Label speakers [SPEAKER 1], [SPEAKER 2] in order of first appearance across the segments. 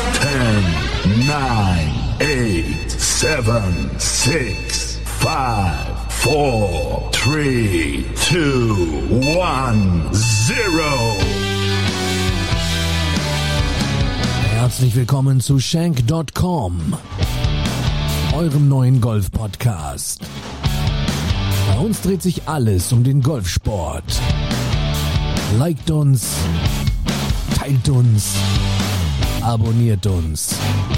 [SPEAKER 1] 10, 9, 8, 7, 6, 5, 4, 3, 2, 1, 0.
[SPEAKER 2] Herzlich willkommen zu Shank.com, eurem neuen Golf-Podcast. Bei uns dreht sich alles um den Golfsport. Liked uns, teilt uns, abonniert uns.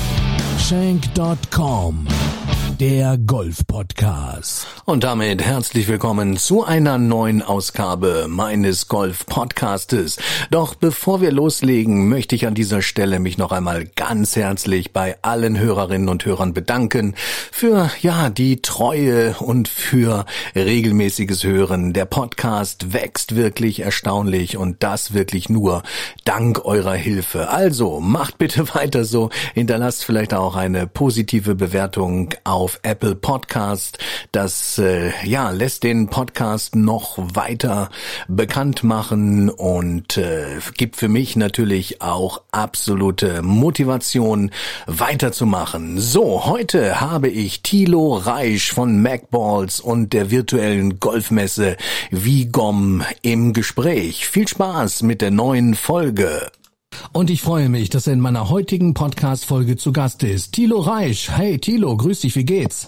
[SPEAKER 2] Shank.com, der Golf-Podcast.
[SPEAKER 3] Und damit herzlich willkommen zu einer neuen Ausgabe meines Golf-Podcastes. Doch bevor wir loslegen, möchte ich an dieser Stelle mich noch einmal ganz herzlich bei allen Hörerinnen und Hörern bedanken für die Treue und für regelmäßiges Hören. Der Podcast wächst wirklich erstaunlich und das wirklich nur dank eurer Hilfe. Also macht bitte weiter so, hinterlasst vielleicht auch eine positive Bewertung auf Apple Podcast. Das lässt den Podcast noch weiter bekannt machen und gibt für mich natürlich auch absolute Motivation weiterzumachen. So, heute habe ich Thilo Reisch von MacBalls und der virtuellen Golfmesse WIGOM im Gespräch. Viel Spaß mit der neuen Folge.
[SPEAKER 2] Und ich freue mich, dass er in meiner heutigen Podcast-Folge zu Gast ist. Thilo Reisch. Hey Thilo, grüß dich, wie geht's?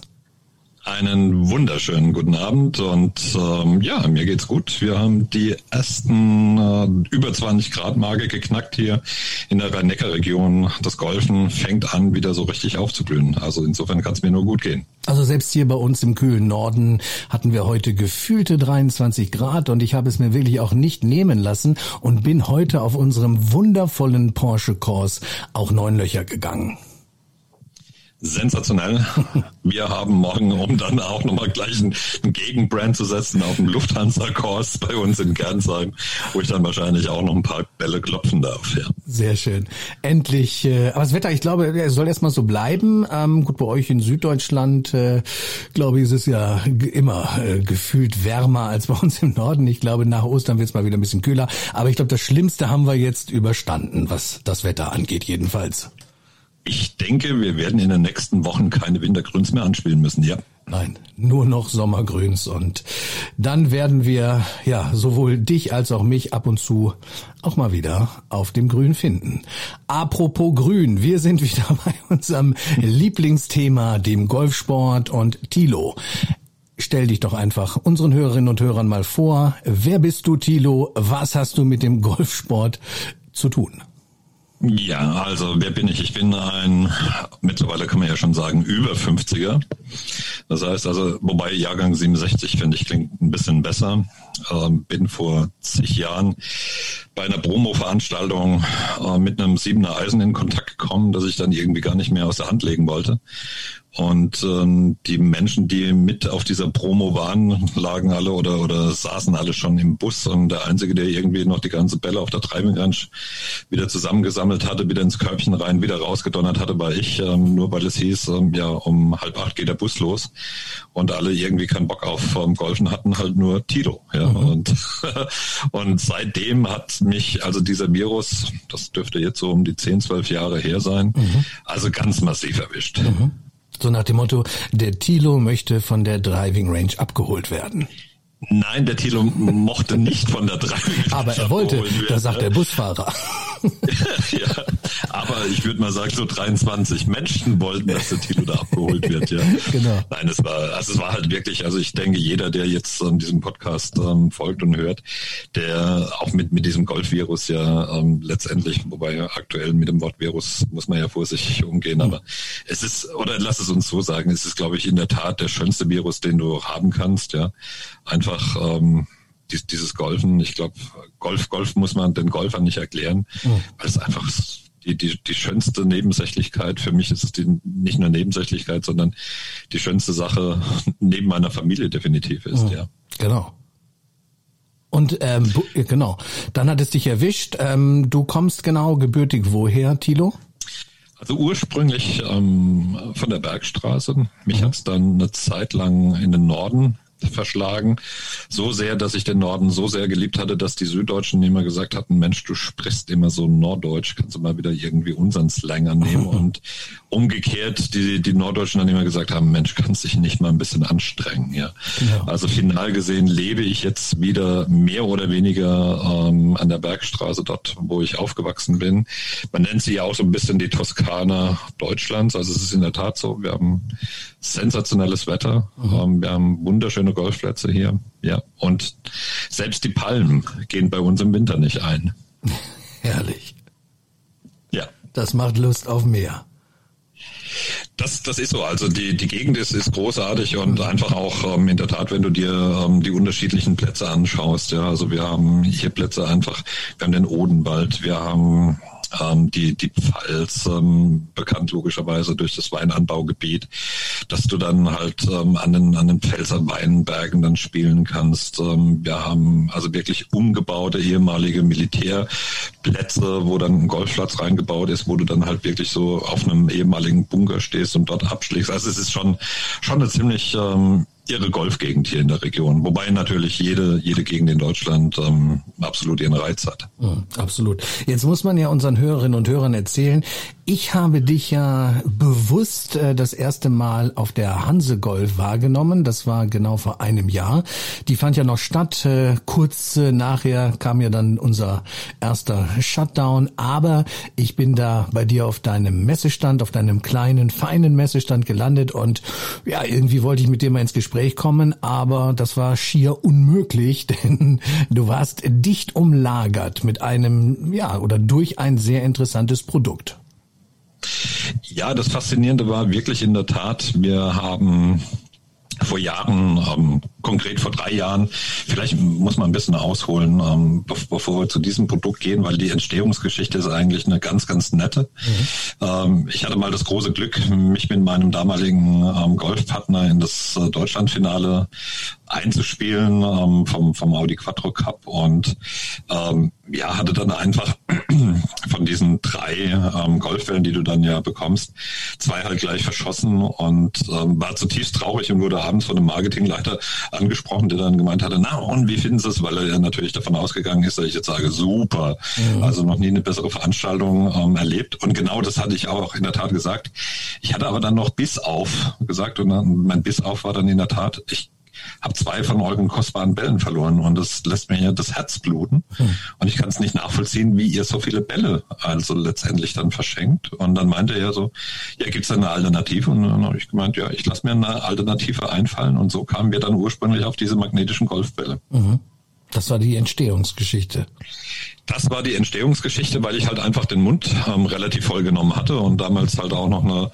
[SPEAKER 4] Einen wunderschönen guten Abend und mir geht's gut. Wir haben die ersten über 20 Grad Marke geknackt hier in der Rhein-Neckar-Region. Das Golfen fängt an, wieder so richtig aufzublühen. Also insofern kann es mir nur gut gehen.
[SPEAKER 2] Also selbst hier bei uns im kühlen Norden hatten wir heute gefühlte 23 Grad und ich habe es mir wirklich auch nicht nehmen lassen und bin heute auf unserem wundervollen Porsche Course auch 9 Löcher gegangen.
[SPEAKER 4] Sensationell. Wir haben morgen, um dann auch nochmal gleich einen Gegenbrand zu setzen, auf dem Lufthansa-Kurs bei uns in Gernsheim, wo ich dann wahrscheinlich auch noch ein paar Bälle klopfen darf. Ja.
[SPEAKER 2] Sehr schön. Endlich. Aber das Wetter, ich glaube, es soll erstmal so bleiben. Gut, bei euch in Süddeutschland, glaube ich, ist es ja immer gefühlt wärmer als bei uns im Norden. Ich glaube, nach Ostern wird es mal wieder ein bisschen kühler. Aber ich glaube, das Schlimmste haben wir jetzt überstanden, was das Wetter angeht jedenfalls.
[SPEAKER 4] Ich denke, wir werden in den nächsten Wochen keine Wintergrüns mehr anspielen müssen, ja.
[SPEAKER 2] Nein, nur noch Sommergrüns und dann werden wir sowohl dich als auch mich ab und zu auch mal wieder auf dem Grün finden. Apropos Grün, wir sind wieder bei unserem Lieblingsthema, dem Golfsport und Thilo. Stell dich doch einfach unseren Hörerinnen und Hörern mal vor. Wer bist du, Thilo? Was hast du mit dem Golfsport zu tun?
[SPEAKER 4] Ja, also wer bin ich? Ich bin mittlerweile kann man ja schon sagen, über 50er. Das heißt also, wobei Jahrgang 67, finde ich, klingt ein bisschen besser. Bin vor zig Jahren bei einer Promo-Veranstaltung mit einem 7er Eisen in Kontakt gekommen, das ich dann irgendwie gar nicht mehr aus der Hand legen wollte. Und die Menschen, die mit auf dieser Promo waren, lagen alle oder saßen alle schon im Bus und der Einzige, der irgendwie noch die ganze Bälle auf der Driving Range wieder zusammengesammelt hatte, wieder ins Körbchen rein, wieder rausgedonnert hatte, war ich, nur weil es hieß, um 7:30 geht der Bus los und alle irgendwie keinen Bock auf Golfen hatten, halt nur Thilo. Ja. Und seitdem hat mich also dieser Virus, das dürfte jetzt so um die 10, 12 Jahre her sein, also ganz massiv erwischt.
[SPEAKER 2] So nach dem Motto, der Thilo möchte von der Driving Range abgeholt werden.
[SPEAKER 4] Nein, der Thilo mochte nicht von der Driving Range.
[SPEAKER 2] Aber er wollte, das sagt der Busfahrer.
[SPEAKER 4] Ja, aber ich würde mal sagen, so 23 Menschen wollten, dass der Thilo da abgeholt wird. Ja.
[SPEAKER 2] Genau.
[SPEAKER 4] Nein, es war halt wirklich, also ich denke, jeder, der jetzt diesem Podcast folgt und hört, der auch mit diesem Golfvirus letztendlich, wobei aktuell mit dem Wort Virus muss man ja vorsichtig umgehen, aber es ist, oder lass es uns so sagen, es ist, glaube ich, in der Tat der schönste Virus, den du haben kannst. Ja, einfach dieses Golfen, ich glaube, Golf muss man den Golfern nicht erklären, weil es einfach die schönste Nebensächlichkeit, für mich ist es nicht nur Nebensächlichkeit, sondern die schönste Sache neben meiner Familie definitiv ist, ja.
[SPEAKER 2] Genau. Und genau, dann hat es dich erwischt. Du kommst genau gebürtig woher, Thilo?
[SPEAKER 4] Also ursprünglich von der Bergstraße. Mich hat's dann eine Zeit lang in den Norden verschlagen. So sehr, dass ich den Norden so sehr geliebt hatte, dass die Süddeutschen immer gesagt hatten, Mensch, du sprichst immer so Norddeutsch, kannst du mal wieder irgendwie unseren Slang annehmen. Und umgekehrt die Norddeutschen dann immer gesagt haben, Mensch, kannst dich nicht mal ein bisschen anstrengen. Ja. Genau. Also final gesehen lebe ich jetzt wieder mehr oder weniger an der Bergstraße, dort, wo ich aufgewachsen bin. Man nennt sie ja auch so ein bisschen die Toskana Deutschlands. Also es ist in der Tat so, wir haben sensationelles Wetter. Wir haben wunderschöne Golfplätze hier. Ja. Und selbst die Palmen gehen bei uns im Winter nicht ein.
[SPEAKER 2] Herrlich.
[SPEAKER 4] Ja.
[SPEAKER 2] Das macht Lust auf mehr.
[SPEAKER 4] Das ist so. Also die Gegend ist großartig und einfach auch in der Tat, wenn du dir die unterschiedlichen Plätze anschaust. Ja, also wir haben hier Plätze einfach, wir haben den Odenwald, wir haben die Pfalz, bekannt logischerweise durch das Weinanbaugebiet, dass du dann halt an den Pfälzer Weinbergen dann spielen kannst. Wir haben also wirklich umgebaute ehemalige Militärplätze, wo dann ein Golfplatz reingebaut ist, wo du dann halt wirklich so auf einem ehemaligen Bunker stehst und dort abschlägst. Also es ist schon eine ziemlich ihre Golfgegend hier in der Region, wobei natürlich jede Gegend in Deutschland absolut ihren Reiz hat.
[SPEAKER 2] Absolut. Jetzt muss man ja unseren Hörerinnen und Hörern erzählen, ich habe dich ja bewusst das erste Mal auf der Hansegolf wahrgenommen. Das war genau vor einem Jahr. Die fand ja noch statt. Kurz nachher kam ja dann unser erster Shutdown. Aber ich bin da bei dir auf deinem Messestand, auf deinem kleinen, feinen Messestand gelandet. Und ja, irgendwie wollte ich mit dir mal ins Gespräch kommen. Aber das war schier unmöglich, denn du warst dicht umlagert mit einem, ja, oder durch ein sehr interessantes Produkt.
[SPEAKER 4] Ja, das Faszinierende war wirklich in der Tat, wir haben vor Jahren, konkret vor 3 Jahren, vielleicht muss man ein bisschen ausholen, bevor wir zu diesem Produkt gehen, weil die Entstehungsgeschichte ist eigentlich eine ganz, ganz nette. Ich hatte mal das große Glück, mich mit meinem damaligen Golfpartner in das Deutschlandfinale einzuspielen vom Audi Quattro Cup und hatte dann einfach von diesen 3 Golfwellen, die du dann ja bekommst, 2 halt gleich verschossen und war zutiefst traurig und wurde abends von einem Marketingleiter angesprochen, der dann gemeint hatte, na und wie finden Sie es? Weil er ja natürlich davon ausgegangen ist, dass ich jetzt sage, super, also noch nie eine bessere Veranstaltung erlebt. Und genau das hatte ich auch in der Tat gesagt. Ich hatte aber dann noch bis auf gesagt und mein bis auf war dann in der Tat, ich habe 2 von euren kostbaren Bällen verloren und das lässt mir ja das Herz bluten. Und ich kann es nicht nachvollziehen, wie ihr so viele Bälle also letztendlich dann verschenkt. Und dann meinte er so, ja, gibt's da eine Alternative? Und dann habe ich gemeint, ja, ich lasse mir eine Alternative einfallen. Und so kamen wir dann ursprünglich auf diese magnetischen Golfbälle.
[SPEAKER 2] Das war die Entstehungsgeschichte.
[SPEAKER 4] Das war die Entstehungsgeschichte, weil ich halt einfach den Mund relativ voll genommen hatte und damals halt auch noch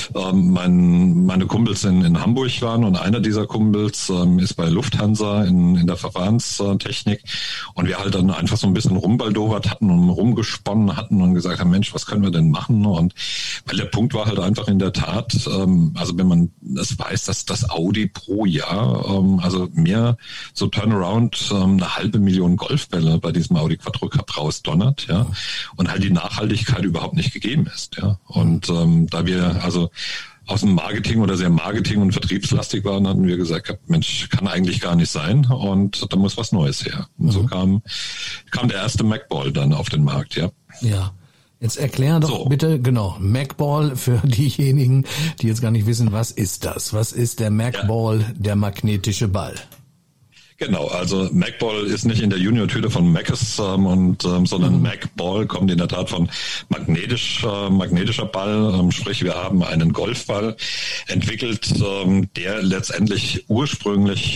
[SPEAKER 4] meine Kumpels in Hamburg waren und einer dieser Kumpels ist bei Lufthansa in der Verfahrenstechnik und wir halt dann einfach so ein bisschen rumbaldowert hatten und rumgesponnen hatten und gesagt haben, Mensch, was können wir denn machen? Und weil der Punkt war halt einfach in der Tat, also wenn man das weiß, dass das Audi pro Jahr, also mehr so Turnaround 500.000 Golfbälle bei diesem Audi Quattro Cup rausdonnert, ja, und halt die Nachhaltigkeit überhaupt nicht gegeben ist, ja. Und da wir also aus dem Marketing oder sehr Marketing- und vertriebslastig waren, hatten wir gesagt, Mensch, kann eigentlich gar nicht sein und da muss was Neues her. Und so kam der erste Macball dann auf den Markt, ja.
[SPEAKER 2] Ja. Jetzt erklär doch bitte, genau, Macball für diejenigen, die jetzt gar nicht wissen, was ist das? Was ist der Macball, der magnetischer Ball?
[SPEAKER 4] Genau, also Macball ist nicht in der Junior-Tüte von Mackes, sondern Macball kommt in der Tat von magnetischer Ball, sprich wir haben einen Golfball entwickelt, der letztendlich ursprünglich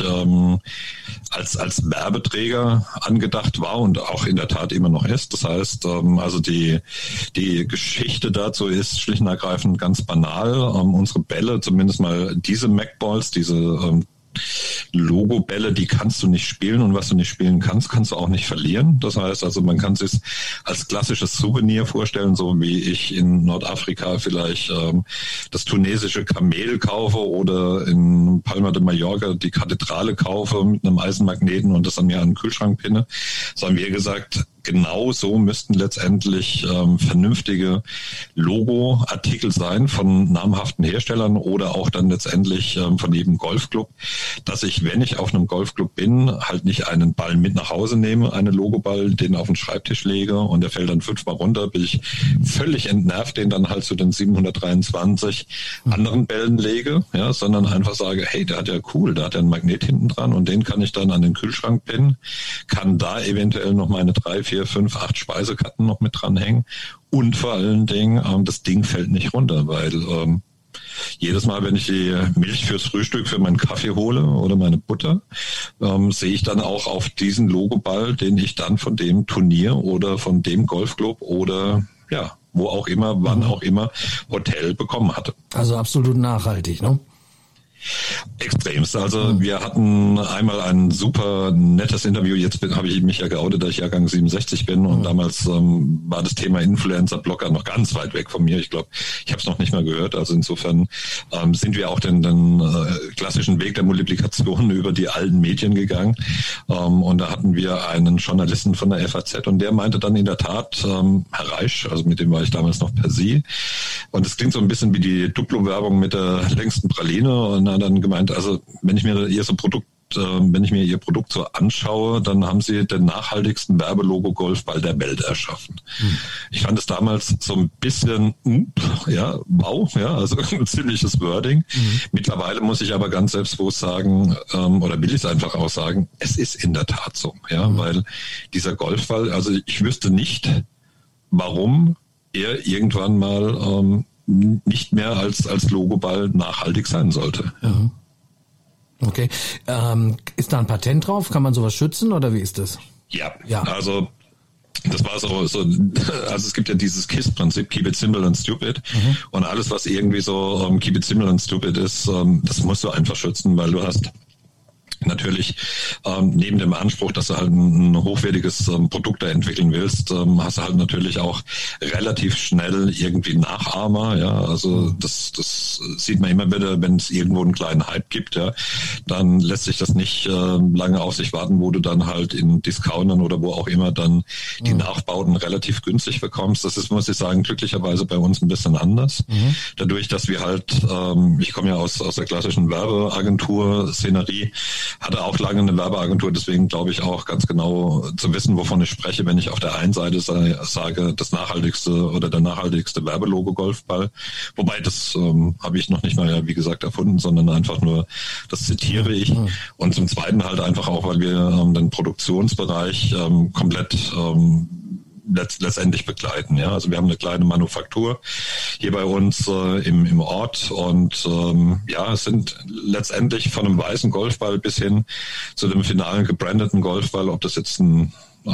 [SPEAKER 4] als Werbeträger angedacht war und auch in der Tat immer noch ist. Das heißt, also die Geschichte dazu ist schlicht und ergreifend ganz banal. Unsere Bälle, zumindest mal diese Macballs, diese Logo-Bälle, die kannst du nicht spielen und was du nicht spielen kannst, kannst du auch nicht verlieren. Das heißt also, man kann es als klassisches Souvenir vorstellen, so wie ich in Nordafrika vielleicht das tunesische Kamel kaufe oder in Palma de Mallorca die Kathedrale kaufe mit einem Eisenmagneten und das an mir an den Kühlschrank pinne. So haben wir gesagt, genau so müssten letztendlich vernünftige Logoartikel sein von namhaften Herstellern oder auch dann letztendlich von jedem Golfclub, dass ich, wenn ich auf einem Golfclub bin, halt nicht einen Ball mit nach Hause nehme, einen Logoball, den auf den Schreibtisch lege und der fällt dann 5-mal runter, bis ich völlig entnervt den dann halt zu den 723 anderen Bällen lege, ja, sondern einfach sage, hey, der hat ja cool, da hat er einen Magnet hinten dran und den kann ich dann an den Kühlschrank pinnen, kann da eventuell noch meine 3, 4, 5, 8 Speisekarten noch mit dranhängen und vor allen Dingen, das Ding fällt nicht runter, weil jedes Mal, wenn ich die Milch fürs Frühstück für meinen Kaffee hole oder meine Butter, sehe ich dann auch auf diesen Logoball, den ich dann von dem Turnier oder von dem Golfclub oder ja, wo auch immer, wann auch immer, Hotel bekommen hatte.
[SPEAKER 2] Also absolut nachhaltig, ne?
[SPEAKER 4] Extremst. Also wir hatten einmal ein super nettes Interview. Jetzt habe ich mich ja geoutet, dass ich Jahrgang 67 bin und damals war das Thema Influencer-Blogger noch ganz weit weg von mir. Ich glaube, ich habe es noch nicht mal gehört. Also insofern sind wir auch den klassischen Weg der Multiplikation über die alten Medien gegangen. Und da hatten wir einen Journalisten von der FAZ und der meinte dann in der Tat, Herr Reisch, also mit dem war ich damals noch per Sie. Und es klingt so ein bisschen wie die Duplo-Werbung mit der längsten Praline und dann gemeint, also wenn ich mir ihr Produkt so anschaue, dann haben sie den nachhaltigsten Werbelogo-Golfball der Welt erschaffen. Ich fand es damals so ein bisschen, ja, wow, ja, also ein ziemliches Wording. Mittlerweile muss ich aber ganz selbstbewusst sagen, oder will ich es einfach auch sagen, es ist in der Tat so, ja, weil dieser Golfball, also ich wüsste nicht, warum er irgendwann mal nicht mehr als Logoball nachhaltig sein sollte. Ja.
[SPEAKER 2] Okay. Ist da ein Patent drauf? Kann man sowas schützen oder wie ist das?
[SPEAKER 4] Ja. Also das war so, also es gibt ja dieses KISS-Prinzip, keep it simple and stupid. Und alles, was irgendwie so keep it simple and stupid ist, das musst du einfach schützen, weil du hast natürlich neben dem Anspruch, dass du halt ein hochwertiges Produkt da entwickeln willst, hast du halt natürlich auch relativ schnell irgendwie Nachahmer, ja, also das sieht man immer wieder, wenn es irgendwo einen kleinen Hype gibt, ja, dann lässt sich das nicht lange auf sich warten, wo du dann halt in Discountern oder wo auch immer dann die Nachbauten relativ günstig bekommst. Das ist, muss ich sagen, glücklicherweise bei uns ein bisschen anders. Dadurch, dass wir halt, ich komme ja aus der klassischen Werbeagentur-Szenerie, hatte auch lange eine Werbeagentur, deswegen glaube ich auch ganz genau zu wissen, wovon ich spreche, wenn ich auf der einen Seite sage, das nachhaltigste oder der nachhaltigste Werbelogo-Golfball. Wobei, das habe ich noch nicht mal, wie gesagt, erfunden, sondern einfach nur, das zitiere ich. Und zum Zweiten halt einfach auch, weil wir den Produktionsbereich komplett letztendlich begleiten. Ja, also wir haben eine kleine Manufaktur hier bei uns im Ort und es sind letztendlich von einem weißen Golfball bis hin zu dem finalen gebrandeten Golfball, ob das jetzt ein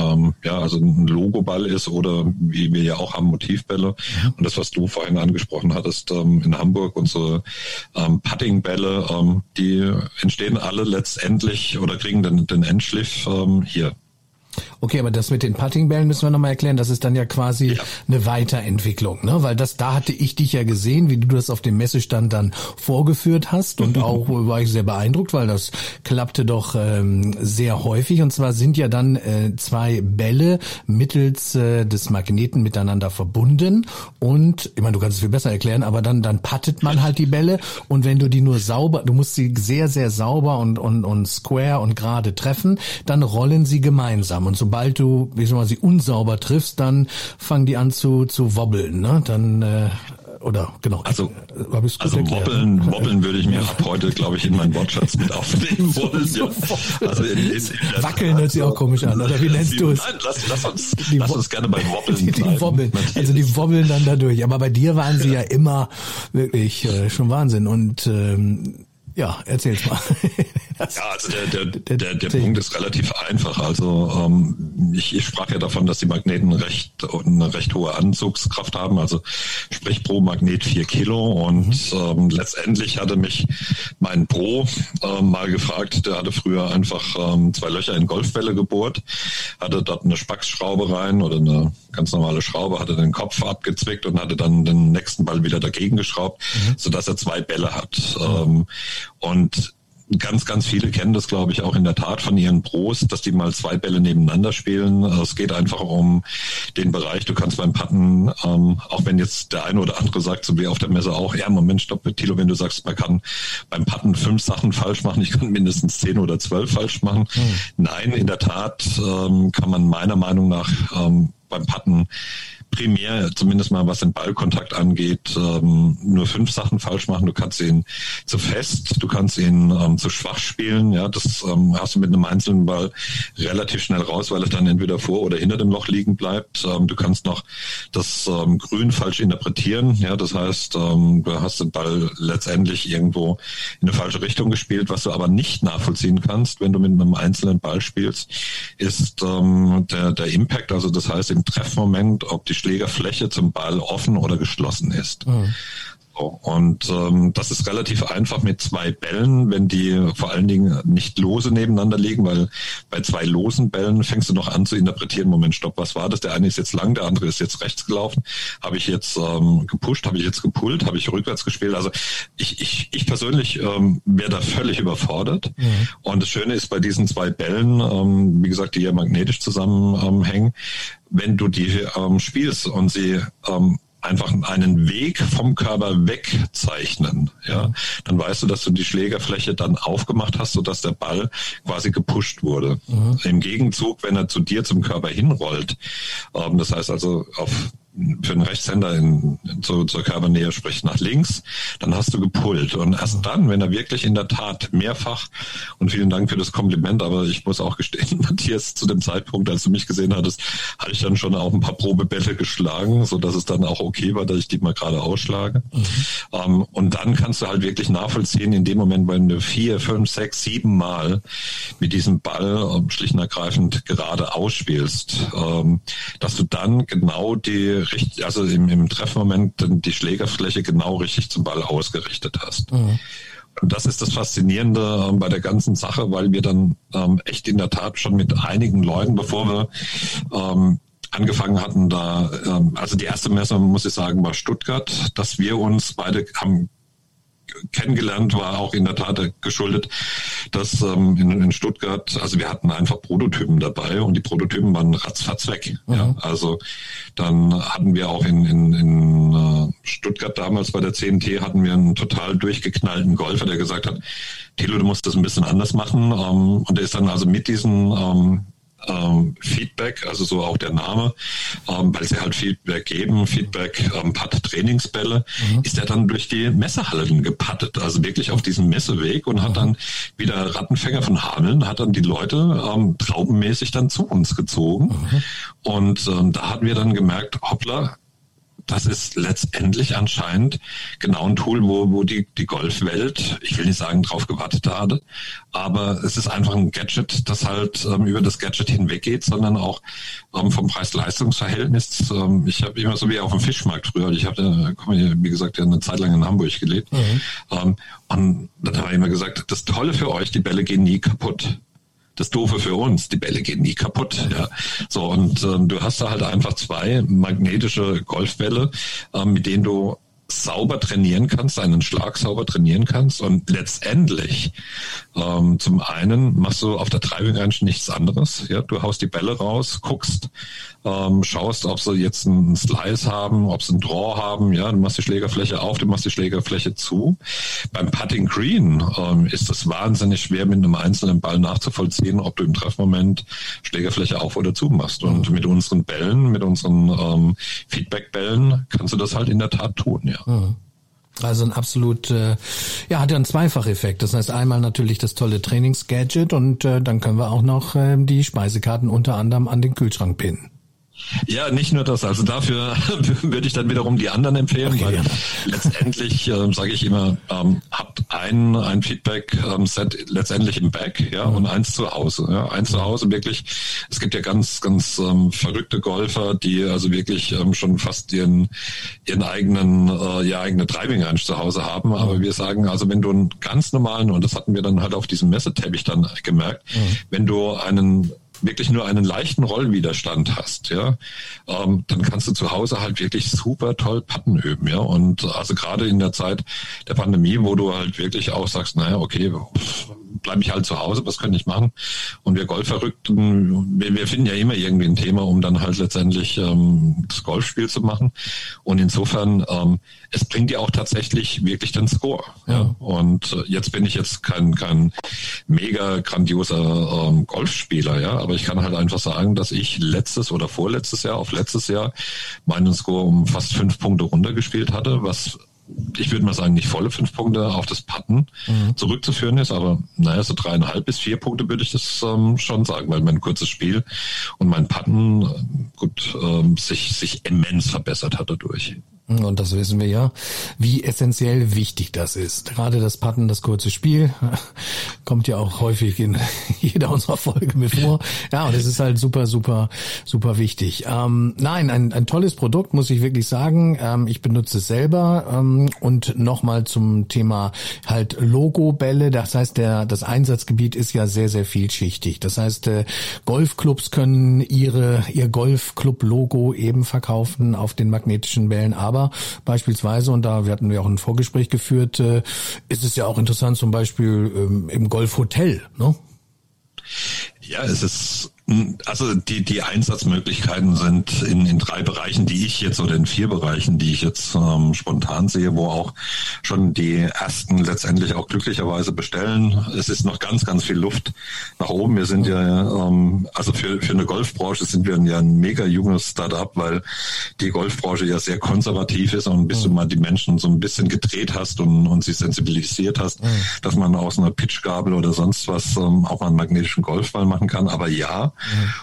[SPEAKER 4] Logoball ist oder wie wir ja auch haben, Motivbälle. Und das, was du vorhin angesprochen hattest, in Hamburg, unsere Puttingbälle, die entstehen alle letztendlich oder kriegen den Endschliff hier.
[SPEAKER 2] Okay, aber das mit den Puttingbällen müssen wir nochmal erklären. Das ist dann ja quasi eine Weiterentwicklung, ne? Weil da hatte ich dich ja gesehen, wie du das auf dem Messestand dann vorgeführt hast und auch war ich sehr beeindruckt, weil das klappte doch sehr häufig. Und zwar sind ja dann 2 Bälle mittels des Magneten miteinander verbunden und, ich meine, du kannst es viel besser erklären, aber dann puttet man halt die Bälle und wenn du die nur sauber, du musst sie sehr, sehr sauber und square und gerade treffen, dann rollen sie gemeinsam. Und sobald du, sie unsauber triffst, dann fangen die an zu wobbeln, ne? Dann,
[SPEAKER 4] Also wobbeln würde ich mir ab heute, glaube ich, in meinen Wortschatz mit aufnehmen wollen. Ja. Also
[SPEAKER 2] Wackeln hört sich auch komisch an, oder wie nennst du es?
[SPEAKER 4] Nein, lass uns gerne beim Wobbeln bleiben.
[SPEAKER 2] Die wobbeln, also die wobbeln dann dadurch. Aber bei dir waren sie ja immer wirklich schon Wahnsinn. Und erzähl's mal.
[SPEAKER 4] Ja, also der Punkt ist relativ einfach. Also ich sprach ja davon, dass die Magneten eine recht hohe Anzugskraft haben. Also sprich pro Magnet 4 Kilo. Und letztendlich hatte mich mein Pro mal gefragt, der hatte früher einfach 2 Löcher in Golfbälle gebohrt, hatte dort eine Spaxschraube rein oder eine ganz normale Schraube, hatte den Kopf abgezwickt und hatte dann den nächsten Ball wieder dagegen geschraubt, sodass er 2 Bälle hat. Und Ganz, ganz viele kennen das, glaube ich, auch in der Tat von ihren Pros, dass die mal 2 Bälle nebeneinander spielen. Es geht einfach um den Bereich, du kannst beim Putten, auch wenn jetzt der eine oder andere sagt, so wie auf der Messe auch, ja, Moment, stopp, Thilo, wenn du sagst, man kann beim Putten 5 Sachen falsch machen, ich kann mindestens 10 oder 12 falsch machen. Nein, in der Tat kann man meiner Meinung nach beim Putten primär, zumindest mal was den Ballkontakt angeht, nur 5 Sachen falsch machen. Du kannst ihn zu fest, du kannst ihn zu schwach spielen. Ja, das hast du mit einem einzelnen Ball relativ schnell raus, weil er dann entweder vor oder hinter dem Loch liegen bleibt. Du kannst noch das Grün falsch interpretieren. Ja, das heißt, du hast den Ball letztendlich irgendwo in eine falsche Richtung gespielt. Was du aber nicht nachvollziehen kannst, wenn du mit einem einzelnen Ball spielst, ist der Impact. Also das heißt im Treffmoment, ob die Schlägerfläche zum Ball offen oder geschlossen ist. Und das ist relativ einfach mit 2 Bällen, wenn die vor allen Dingen nicht lose nebeneinander liegen, weil bei 2 losen Bällen fängst du noch an zu interpretieren, Moment, stopp, was war das? Der eine ist jetzt lang, der andere ist jetzt rechts gelaufen. Habe ich jetzt gepusht, habe ich jetzt gepullt, habe ich rückwärts gespielt? Also ich persönlich wäre da völlig überfordert. Und das Schöne ist bei diesen 2 Bällen, wie gesagt, die ja magnetisch zusammenhängen, wenn du die spielst und sie einfach einen Weg vom Körper wegzeichnen, ja, dann weißt du, dass du die Schlägerfläche dann aufgemacht hast, sodass der Ball quasi gepusht wurde. Im Gegenzug, wenn er zu dir zum Körper hinrollt, das heißt also für einen Rechtshänder zur Körpernähe, sprich nach links, dann hast du gepullt. Und erst dann, wenn er wirklich in der Tat mehrfach, und vielen Dank für das Kompliment, aber ich muss auch gestehen, Matthias, zu dem Zeitpunkt, als du mich gesehen hattest, hatte ich dann schon auch ein paar Probebälle geschlagen, so dass es dann auch okay war, dass ich die mal gerade ausschlage. Und dann kannst du halt wirklich nachvollziehen, in dem Moment, wenn du 4, 5, 6, 7 Mal mit diesem Ball schlicht und ergreifend gerade ausspielst, dass du dann genau also im Treffmoment die Schlägerfläche genau richtig zum Ball ausgerichtet hast. Und das ist das Faszinierende bei der ganzen Sache, weil wir dann echt in der Tat schon mit einigen Leuten, bevor wir angefangen hatten, also die erste Messe, muss ich sagen, war Stuttgart, dass wir uns beide haben kennengelernt, war auch in der Tat geschuldet, dass in Stuttgart, also wir hatten einfach Prototypen dabei und die Prototypen waren ratzfatz weg. Ja, also dann hatten wir auch in Stuttgart damals bei der CNT hatten wir einen total durchgeknallten Golfer, der gesagt hat, Thilo, du musst das ein bisschen anders machen. Und der ist dann also mit diesen Feedback, also so auch der Name, weil sie halt Feedback geben, Putt-Trainingsbälle, ist er dann durch die Messehallen gepattet, also wirklich auf diesem Messeweg und hat dann wieder Rattenfänger von Hameln, hat dann die Leute traubenmäßig dann zu uns gezogen und da hatten wir dann gemerkt, hoppla, das ist letztendlich anscheinend genau ein Tool, wo die Golfwelt, ich will nicht sagen, drauf gewartet hatte, aber es ist einfach ein Gadget, das halt über das Gadget hinweggeht, sondern auch vom Preis-Leistungs-Verhältnis. Ich habe immer so wie auf dem Fischmarkt früher, ich habe, wie gesagt, eine Zeit lang in Hamburg gelebt. Und dann habe ich immer gesagt, das Tolle für euch, die Bälle gehen nie kaputt. Das Doofe für uns, die Bälle gehen nie kaputt. Ja. So, und du hast da halt einfach 2 magnetische Golfbälle, mit denen du sauber trainieren kannst, einen Schlag sauber trainieren kannst und letztendlich zum einen machst du auf der Driving Range nichts anderes. Ja, du haust die Bälle raus, guckst, schaust, ob sie jetzt einen Slice haben, ob sie einen Draw haben. Ja, du machst die Schlägerfläche auf, du machst die Schlägerfläche zu. Beim Putting Green ist es wahnsinnig schwer, mit einem einzelnen Ball nachzuvollziehen, ob du im Treffmoment Schlägerfläche auf oder zu machst. Und mit unseren Bällen, mit unseren Feedback-Bällen kannst du das halt in der Tat tun, ja.
[SPEAKER 2] Also ein absolut, hat ja einen Zweifacheffekt. Das heißt einmal natürlich das tolle Trainingsgadget und dann können wir auch noch die Speisekarten unter anderem an den Kühlschrank pinnen.
[SPEAKER 4] Ja, nicht nur das. Also dafür würde ich dann wiederum die anderen empfehlen, okay, weil letztendlich, sage ich immer, habt ein Feedback-Set letztendlich im Bag, ja, und eins zu Hause. Ja, eins zu Hause wirklich. Es gibt ja ganz, ganz verrückte Golfer, die also wirklich schon fast ihren eigenen, ihre eigene Driving Range zu Hause haben. Aber wir sagen, also wenn du einen ganz normalen, und das hatten wir dann halt auf diesem Messeteppich dann gemerkt, wenn du wirklich nur einen leichten Rollwiderstand hast, ja, dann kannst du zu Hause halt wirklich super toll Putten üben, ja. Und also gerade in der Zeit der Pandemie, wo du halt wirklich auch sagst, naja, okay, bleibe ich halt zu Hause, was kann ich machen? Und wir Golfverrückten, wir finden ja immer irgendwie ein Thema, um dann halt letztendlich das Golfspiel zu machen. Und insofern, es bringt ja auch tatsächlich wirklich den Score. Ja. Und jetzt bin ich jetzt kein mega grandioser Golfspieler, ja, aber ich kann halt einfach sagen, dass ich letztes oder vorletztes Jahr auf letztes Jahr meinen Score um fast 5 Punkte runtergespielt hatte, was ich würde mal sagen, nicht volle 5 Punkte auf das Putten zurückzuführen ist, aber naja, so 3,5 bis 4 Punkte würde ich das schon sagen, weil mein kurzes Spiel und mein Putten sich immens verbessert hat dadurch.
[SPEAKER 2] Und das wissen wir ja, wie essentiell wichtig das ist. Gerade das Putten, das kurze Spiel, kommt ja auch häufig in jeder unserer Folge mit vor. Ja, und es ist halt super, super, super wichtig. Nein, ein tolles Produkt, muss ich wirklich sagen. Ich benutze es selber. Und nochmal zum Thema halt Logo-Bälle. Das heißt, das Einsatzgebiet ist ja sehr, sehr vielschichtig. Das heißt, Golfclubs können ihr Golfclub-Logo eben verkaufen auf den magnetischen Bällen, aber beispielsweise, und da hatten wir auch ein Vorgespräch geführt, ist es ja auch interessant, zum Beispiel im Golfhotel, ne?
[SPEAKER 4] Ja, es ist, also die Einsatzmöglichkeiten sind in 3 Bereichen, die ich jetzt, oder in 4 Bereichen, die ich jetzt spontan sehe, wo auch schon die ersten letztendlich auch glücklicherweise bestellen. Es ist noch ganz, ganz viel Luft nach oben. Wir sind ja, also für eine Golfbranche sind wir ja ein mega junges Start-up, weil die Golfbranche ja sehr konservativ ist, und bis du mal die Menschen so ein bisschen gedreht hast und sie sensibilisiert hast, dass man aus einer Pitchgabel oder sonst was auch mal einen magnetischen Golfball machen kann. Aber ja,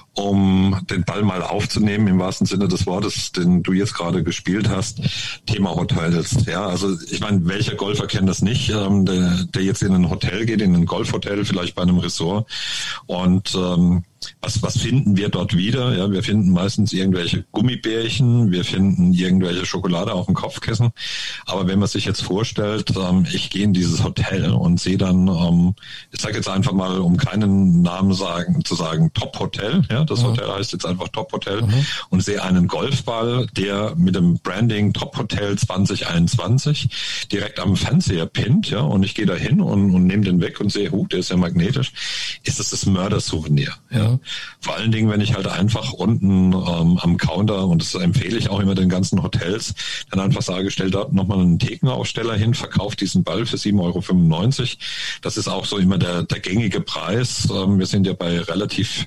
[SPEAKER 4] um den Ball mal aufzunehmen, im wahrsten Sinne des Wortes, den du jetzt gerade gespielt hast, Thema Hotels. Ja, also ich meine, welcher Golfer kennt das nicht, der jetzt in ein Hotel geht, in ein Golfhotel, vielleicht bei einem Resort, und was finden wir dort wieder? Ja, wir finden meistens irgendwelche Gummibärchen, wir finden irgendwelche Schokolade auf dem Kopfkissen. Aber wenn man sich jetzt vorstellt, ich gehe in dieses Hotel und sehe dann, ich sage jetzt einfach mal, um keinen Namen zu sagen, Top Hotel. Ja, das Hotel heißt jetzt einfach Top Hotel, und sehe einen Golfball, der mit dem Branding Top Hotel 2021 direkt am Fernseher pinnt. Ja, und ich gehe da hin und nehme den weg und sehe, der ist ja magnetisch. Ist das Mörder-Souvenir? Ja. Vor allen Dingen, wenn ich halt einfach unten am Counter, und das empfehle ich auch immer den ganzen Hotels, dann einfach sage, stell dort nochmal einen Thekenaufsteller hin, verkauft diesen Ball für 7,95 €. Das ist auch so immer der gängige Preis. Wir sind ja bei relativ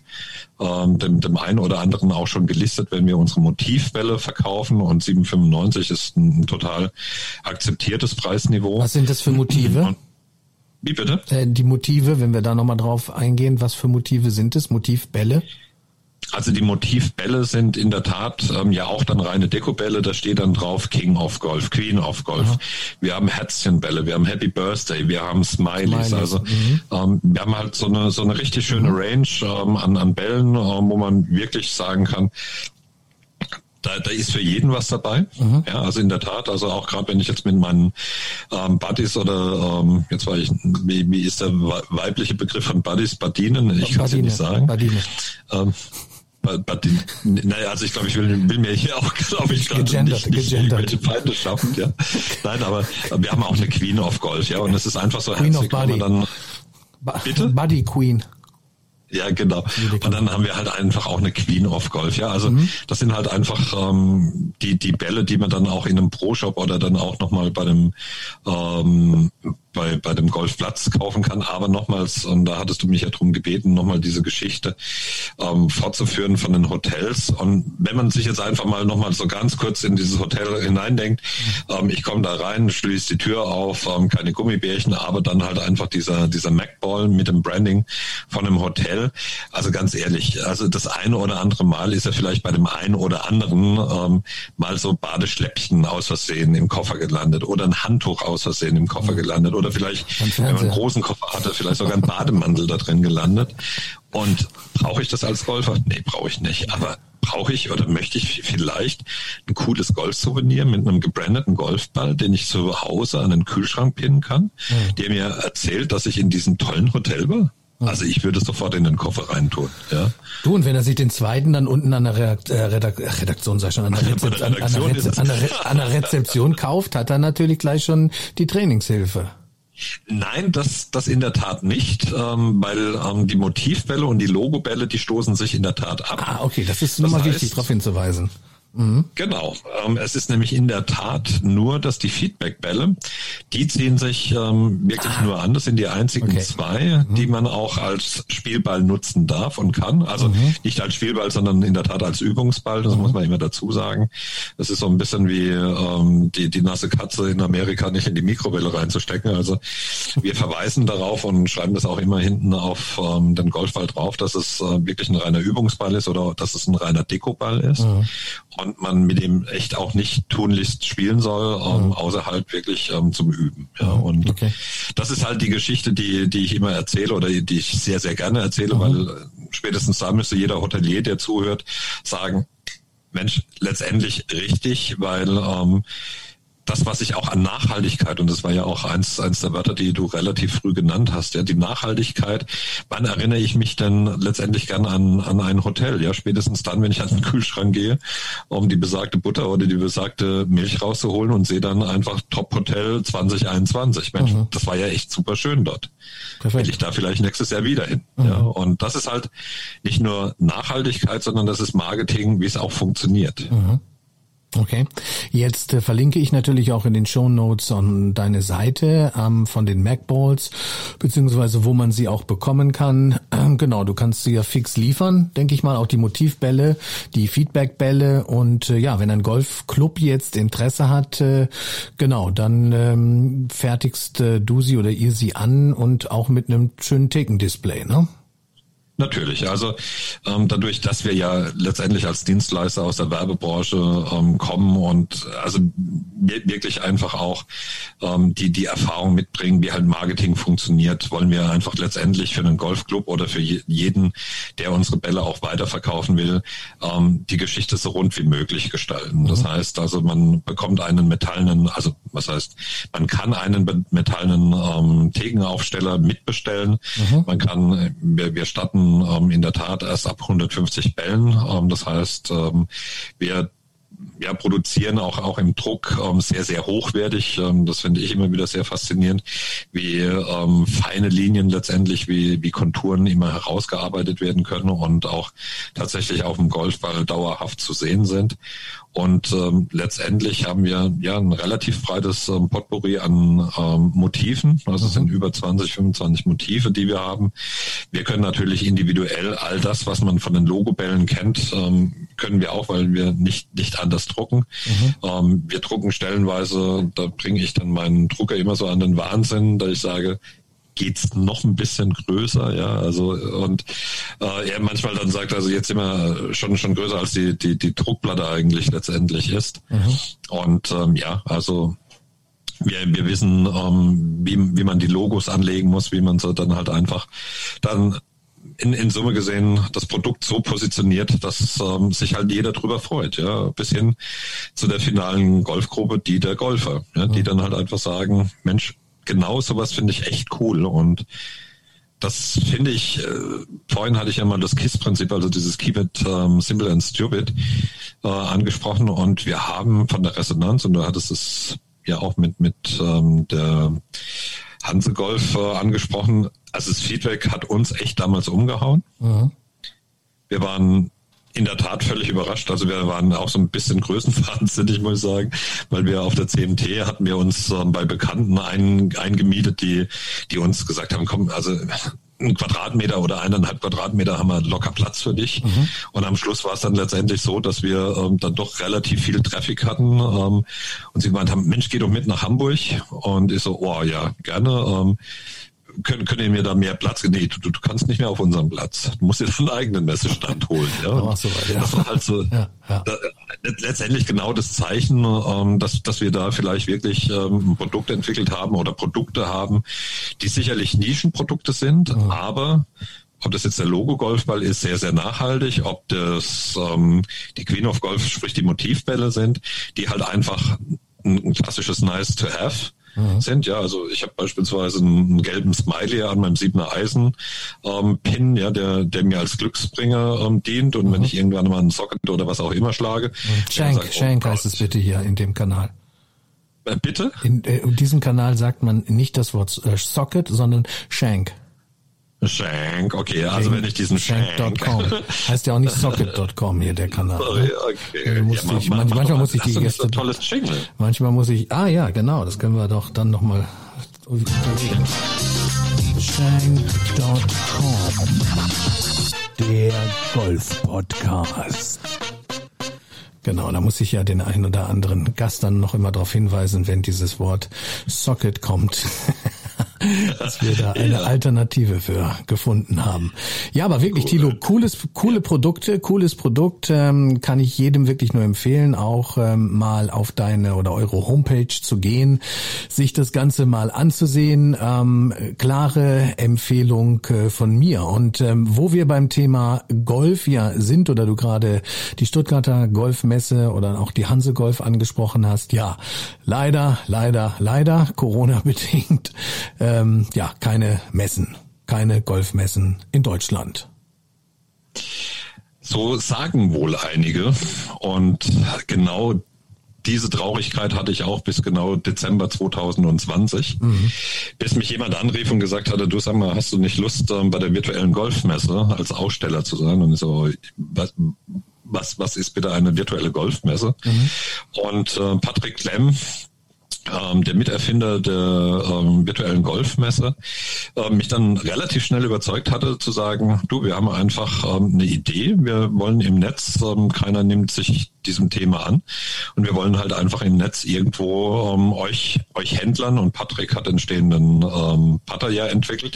[SPEAKER 4] dem einen oder anderen auch schon gelistet, wenn wir unsere Motivbälle verkaufen, und 7,95 € ist ein total akzeptiertes Preisniveau.
[SPEAKER 2] Was sind das für Motive?
[SPEAKER 4] Wie bitte?
[SPEAKER 2] Die Motive, wenn wir da nochmal drauf eingehen, was für Motive sind es? Motivbälle?
[SPEAKER 4] Also die Motivbälle sind in der Tat ja auch dann reine Dekobälle. Da steht dann drauf King of Golf, Queen of Golf. Aha. Wir haben Herzchenbälle, wir haben Happy Birthday, wir haben Smileys. Also wir haben halt so eine richtig schöne Range an Bällen, wo man wirklich sagen kann, da ist für jeden was dabei. Ja, also in der Tat, also auch gerade wenn ich jetzt mit meinen Buddies oder jetzt war ich, wie ist der weibliche Begriff von Buddies? Badinen? Ich kann es nicht sagen.
[SPEAKER 2] Badine.
[SPEAKER 4] Naja, also ich glaube, ich will mir hier auch, glaube ich, gerade nicht irgendwelche Feinde schaffen. Ja. Nein, aber wir haben auch eine Queen of Golf, ja, und es ist einfach so
[SPEAKER 2] Queen herzig, wenn man dann... Bitte? Buddy Queen.
[SPEAKER 4] Ja, genau. Und dann haben wir halt einfach auch eine Queen of Golf. Ja, also das sind halt einfach die Bälle, die man dann auch in einem Pro-Shop oder dann auch nochmal bei dem bei dem Golfplatz kaufen kann. Aber nochmals, und da hattest du mich ja drum gebeten, nochmal diese Geschichte fortzuführen von den Hotels. Und wenn man sich jetzt einfach mal nochmal so ganz kurz in dieses Hotel hineindenkt, ich komme da rein, schließe die Tür auf, keine Gummibärchen, aber dann halt einfach dieser Mac-Ball mit dem Branding von einem Hotel. Also ganz ehrlich, also das eine oder andere Mal ist ja vielleicht bei dem einen oder anderen mal so Badeschläppchen aus Versehen im Koffer gelandet oder ein Handtuch aus Versehen im Koffer gelandet oder vielleicht, wenn man einen großen Koffer hatte, vielleicht sogar ein Bademantel da drin gelandet. Und brauche ich das als Golfer? Nee, brauche ich nicht. Aber brauche ich oder möchte ich vielleicht ein cooles Golfsouvenir mit einem gebrandeten Golfball, den ich zu Hause an den Kühlschrank pinnen kann, der mir erzählt, dass ich in diesem tollen Hotel war? Also ich würde es sofort in den Koffer reintun. Ja.
[SPEAKER 2] Du, und wenn er sich den zweiten dann unten an der Redaktion, sag ich schon, an der Rezeption kauft, hat er natürlich gleich schon die Trainingshilfe.
[SPEAKER 4] Nein, das in der Tat nicht, weil die Motivbälle und die Logobälle, die stoßen sich in der Tat ab.
[SPEAKER 2] Ah, okay, das ist nochmal wichtig, darauf hinzuweisen.
[SPEAKER 4] Mhm. Genau. Es ist nämlich in der Tat nur, dass die Feedbackbälle, die ziehen sich wirklich nur an. Das sind die einzigen zwei, die man auch als Spielball nutzen darf und kann. Also nicht als Spielball, sondern in der Tat als Übungsball. Das muss man immer dazu sagen. Das ist so ein bisschen wie die nasse Katze in Amerika nicht in die Mikrowelle reinzustecken. Also wir verweisen darauf und schreiben das auch immer hinten auf den Golfball drauf, dass es wirklich ein reiner Übungsball ist oder dass es ein reiner Dekoball ist. Und man mit dem echt auch nicht tunlichst spielen soll, außer halt wirklich zum Üben. Ja, und das ist halt die Geschichte, die ich immer erzähle oder die ich sehr, sehr gerne erzähle, weil spätestens da müsste jeder Hotelier, der zuhört, sagen, Mensch, letztendlich richtig, weil das, was ich auch an Nachhaltigkeit, und das war ja auch eins der Wörter, die du relativ früh genannt hast, ja, die Nachhaltigkeit, wann erinnere ich mich denn letztendlich gern an ein Hotel? Ja, spätestens dann, wenn ich an den Kühlschrank gehe, um die besagte Butter oder die besagte Milch rauszuholen und sehe dann einfach Top Hotel 2021. Mensch, das war ja echt super schön dort. Will ich da vielleicht nächstes Jahr wieder hin. Ja, und das ist halt nicht nur Nachhaltigkeit, sondern das ist Marketing, wie es auch funktioniert.
[SPEAKER 2] Okay, jetzt verlinke ich natürlich auch in den Shownotes an deine Seite von den Macballs, beziehungsweise wo man sie auch bekommen kann. Genau, du kannst sie ja fix liefern, denke ich mal, auch die Motivbälle, die Feedbackbälle und ja, wenn ein Golfclub jetzt Interesse hat, genau, dann fertigst du sie oder ihr sie an und auch mit einem schönen Thekendisplay, ne?
[SPEAKER 4] Natürlich, also dadurch, dass wir ja letztendlich als Dienstleister aus der Werbebranche kommen und also wirklich einfach auch die Erfahrung mitbringen, wie halt Marketing funktioniert, wollen wir einfach letztendlich für einen Golfclub oder für jeden, der unsere Bälle auch weiterverkaufen will, die Geschichte so rund wie möglich gestalten. Das heißt also, man bekommt einen metallenen, also was heißt, man kann einen metallenen Thekenaufsteller mitbestellen. Man kann, wir starten in der Tat erst ab 150 Bällen. Das heißt, wir produzieren auch im Druck sehr, sehr hochwertig. Das finde ich immer wieder sehr faszinierend, wie feine Linien letztendlich, wie Konturen immer herausgearbeitet werden können und auch tatsächlich auf dem Golfball dauerhaft zu sehen sind. Und letztendlich haben wir ja ein relativ breites Potpourri an Motiven. Also es sind über 20, 25 Motive, die wir haben. Wir können natürlich individuell all das, was man von den Logobällen kennt, können wir auch, weil wir nicht anders drucken. Wir drucken stellenweise, da bringe ich dann meinen Drucker immer so an den Wahnsinn, da ich sage, geht's noch ein bisschen größer, ja, also und er manchmal dann sagt, also jetzt sind wir schon größer als die Druckplatte eigentlich letztendlich ist. Und ja, also wir wissen, wie man die Logos anlegen muss, wie man so dann halt einfach dann in Summe gesehen das Produkt so positioniert, dass sich halt jeder drüber freut, ja, bis hin zu der finalen Golfgruppe, die der Golfer, ja, die dann halt einfach sagen, Mensch, genau sowas finde ich echt cool und das finde ich, vorhin hatte ich ja mal das KISS-Prinzip, also dieses Keep it simple and stupid angesprochen und wir haben von der Resonanz, und du hattest es ja auch mit der Hanse Golf angesprochen, also das Feedback hat uns echt damals umgehauen. Wir waren in der Tat völlig überrascht. Also wir waren auch so ein bisschen größenwahnsinnig, muss ich sagen, weil wir auf der CMT hatten wir uns bei Bekannten eingemietet, die uns gesagt haben, komm, also 1 Quadratmeter oder 1,5 Quadratmeter haben wir locker Platz für dich. Und am Schluss war es dann letztendlich so, dass wir dann doch relativ viel Traffic hatten. Und sie gemeint haben, Mensch, geh doch mit nach Hamburg. Und ich so, oh ja, gerne. Können wir da mehr Platz? Nee, du kannst nicht mehr auf unserem Platz. Du musst dir deinen eigenen Messestand holen. Ja? So weit, ja. Das war halt so letztendlich genau das Zeichen, dass wir da vielleicht wirklich ein Produkt entwickelt haben oder Produkte haben, die sicherlich Nischenprodukte sind, aber ob das jetzt der Logo-Golfball ist, sehr, sehr nachhaltig, ob das die Queen of Golf, sprich die Motivbälle sind, die halt einfach ein klassisches Nice-to-Have sind, ja, also ich habe beispielsweise einen gelben Smiley an meinem 7er Eisen Pin, ja, der mir als Glücksbringer dient und wenn ich irgendwann mal einen Socket oder was auch immer schlage.
[SPEAKER 2] Shank heißt es bitte hier in dem Kanal.
[SPEAKER 4] Bitte?
[SPEAKER 2] In diesem Kanal sagt man nicht das Wort Socket, sondern Shank.
[SPEAKER 4] Shank, okay, also wenn ich diesen
[SPEAKER 2] Shank.com. Heißt ja auch nicht Socket.com hier, der Kanal.
[SPEAKER 4] Ne? Okay.
[SPEAKER 2] Manchmal muss ich die Gäste...
[SPEAKER 4] tolles Jingle.
[SPEAKER 2] Manchmal muss ich... ja, genau, das können wir doch dann nochmal... Shank.com. Der Golf-Podcast. Genau, da muss ich ja den einen oder anderen Gast dann noch immer darauf hinweisen, wenn dieses Wort Socket kommt, dass wir da eine Alternative für gefunden haben. Ja, aber wirklich, Thilo, cooles Produkt, kann ich jedem wirklich nur empfehlen, auch mal auf deine oder eure Homepage zu gehen, sich das Ganze mal anzusehen. Klare Empfehlung von mir. Und wo wir beim Thema Golf ja sind oder du gerade die Stuttgarter Golfmesse oder auch die Hanse Golf angesprochen hast, ja, leider, Corona-bedingt, keine Messen, keine Golfmessen in Deutschland.
[SPEAKER 4] So sagen wohl einige und genau diese Traurigkeit hatte ich auch bis genau Dezember 2020, bis mich jemand anrief und gesagt hatte, du sag mal, hast du nicht Lust, bei der virtuellen Golfmesse als Aussteller zu sein? Und ich so, was ist bitte eine virtuelle Golfmesse? Und Patrick Klemm, der Miterfinder der virtuellen Golfmesse, mich dann relativ schnell überzeugt hatte zu sagen, du, wir haben einfach eine Idee, wir wollen im Netz, keiner nimmt sich diesem Thema an und wir wollen halt einfach im Netz irgendwo euch Händlern, und Patrick hat den stehenden Putter ja entwickelt,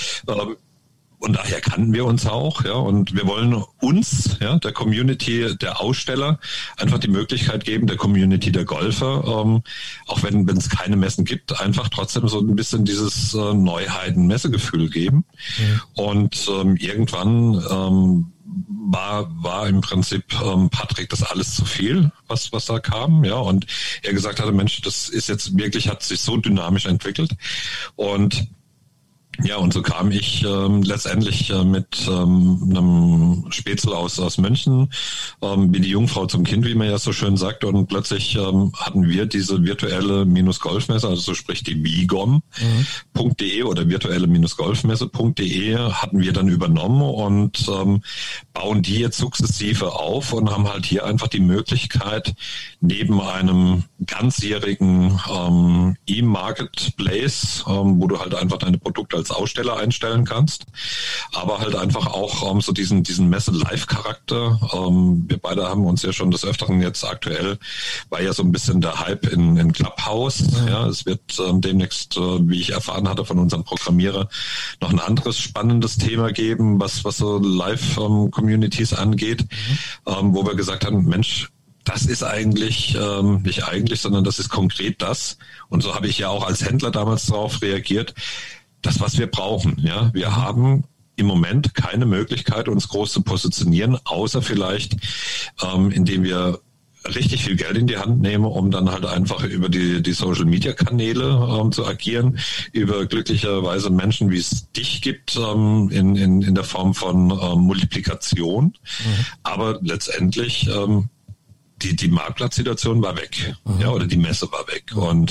[SPEAKER 4] und daher kannten wir uns auch, ja, und wir wollen uns, ja, der Community der Aussteller einfach die Möglichkeit geben, der Community der Golfer, auch wenn es keine Messen gibt, einfach trotzdem so ein bisschen dieses Neuheiten-Messegefühl geben. Und irgendwann war im Prinzip Patrick das alles zu viel, was da kam, ja, und er gesagt hatte, Mensch, das ist jetzt wirklich, hat sich so dynamisch entwickelt, und ja, und so kam ich letztendlich mit einem Spätzle aus München, wie die Jungfrau zum Kind, wie man ja so schön sagt, und plötzlich hatten wir diese virtuelle Golfmesse, also so sprich die vigom.de oder virtuelle-golfmesse.de hatten wir dann übernommen und bauen die jetzt sukzessive auf und haben halt hier einfach die Möglichkeit, neben einem ganzjährigen E-Marketplace, wo du halt einfach deine Produkte als Aussteller einstellen kannst, aber halt einfach auch so diesen Messe-Live-Charakter. Wir beide haben uns ja schon des Öfteren jetzt aktuell, war ja so ein bisschen der Hype in Clubhouse. Ja, es wird demnächst, wie ich erfahren hatte von unserem Programmierer, noch ein anderes spannendes Thema geben, was so Live-Communities angeht, wo wir gesagt haben, Mensch, das ist eigentlich, nicht eigentlich, sondern das ist konkret das. Und so habe ich ja auch als Händler damals darauf reagiert, das, was wir brauchen. Ja, wir haben im Moment keine Möglichkeit, uns groß zu positionieren, außer vielleicht, indem wir richtig viel Geld in die Hand nehmen, um dann halt einfach über die Social-Media-Kanäle zu agieren, über glücklicherweise Menschen, wie es dich gibt, in der Form von Multiplikation. Aber letztendlich die Marktplatzsituation war weg, ja, oder die Messe war weg. Und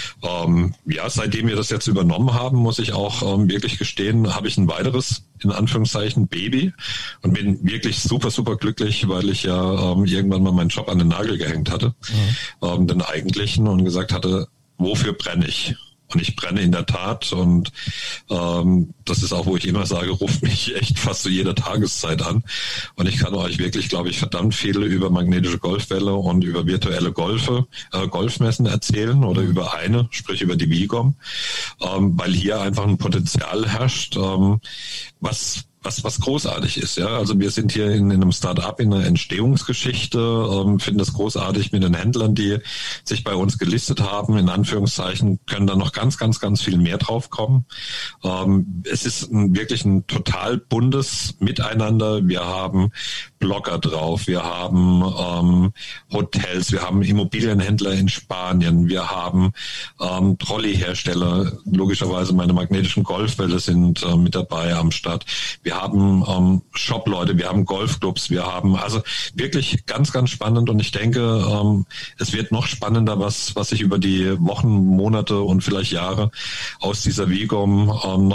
[SPEAKER 4] seitdem wir das jetzt übernommen haben, muss ich auch wirklich gestehen, habe ich ein weiteres, in Anführungszeichen, Baby und bin wirklich super, super glücklich, weil ich ja irgendwann mal meinen Job an den Nagel gehängt hatte, den eigentlichen, und gesagt hatte, wofür brenne ich? Und ich brenne in der Tat, und das ist auch, wo ich immer sage, ruft mich echt fast zu jeder Tageszeit an. Und ich kann euch wirklich, glaube ich, verdammt viel über magnetische Golfbälle und über virtuelle Golfmessen erzählen, oder über eine, sprich über die Vigom, weil hier einfach ein Potenzial herrscht, was großartig ist, ja. Also wir sind hier in einem Start-up, in einer Entstehungsgeschichte, finden das großartig mit den Händlern, die sich bei uns gelistet haben, in Anführungszeichen, können da noch ganz, ganz, ganz viel mehr drauf kommen. Es ist wirklich ein total buntes Miteinander. Wir haben Blogger drauf, wir haben Hotels, wir haben Immobilienhändler in Spanien, wir haben Trolleyhersteller, logischerweise meine magnetischen Golfbälle sind mit dabei am Start. Wir haben Shop-Leute, wir haben Golfclubs, wir haben also wirklich ganz, ganz spannend und ich denke, es wird noch spannender, was sich über die Wochen, Monate und vielleicht Jahre aus dieser WIGOM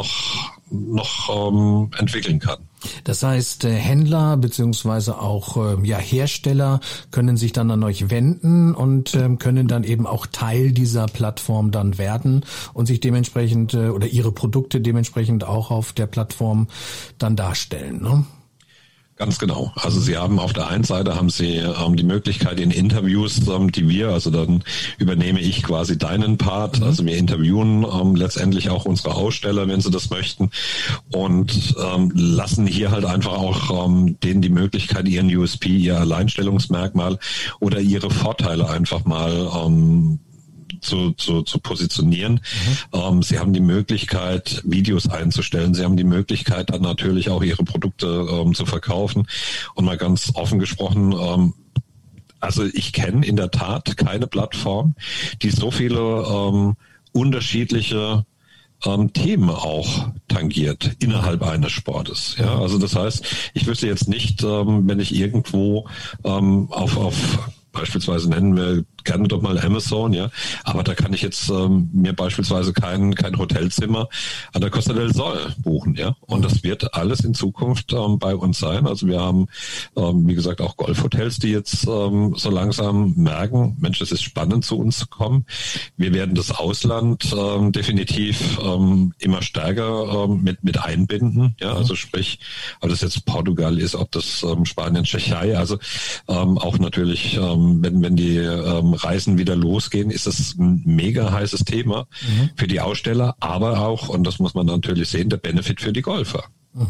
[SPEAKER 4] noch entwickeln kann.
[SPEAKER 2] Das heißt, Händler beziehungsweise auch Hersteller können sich dann an euch wenden und können dann eben auch Teil dieser Plattform dann werden und sich dementsprechend oder ihre Produkte dementsprechend auch auf der Plattform dann darstellen, ne?
[SPEAKER 4] Ganz genau. Also Sie haben auf der einen Seite haben Sie die Möglichkeit in Interviews, die wir, also dann übernehme ich quasi deinen Part, also wir interviewen letztendlich auch unsere Aussteller, wenn sie das möchten und lassen hier halt einfach auch denen die Möglichkeit, ihren USP, ihr Alleinstellungsmerkmal oder ihre Vorteile einfach mal zu positionieren. Sie haben die Möglichkeit, Videos einzustellen. Sie haben die Möglichkeit, dann natürlich auch ihre Produkte zu verkaufen. Und mal ganz offen gesprochen, also ich kenne in der Tat keine Plattform, die so viele unterschiedliche Themen auch tangiert innerhalb eines Sportes. Ja, also das heißt, ich wüsste jetzt nicht, wenn ich irgendwo auf beispielsweise nennen wir gerne doch mal Amazon, ja, aber da kann ich jetzt mir beispielsweise kein Hotelzimmer an der Costa del Sol buchen, ja, und das wird alles in Zukunft bei uns sein. Also wir haben, wie gesagt, auch Golfhotels, die jetzt so langsam merken, Mensch, es ist spannend, zu uns zu kommen. Wir werden das Ausland definitiv immer stärker mit einbinden, ja, also sprich, ob das jetzt Portugal ist, ob das Spanien, Tschechei, also auch natürlich, wenn die Reisen wieder losgehen, ist das ein mega heißes Thema für die Aussteller, aber auch, und das muss man natürlich sehen, der Benefit für die Golfer.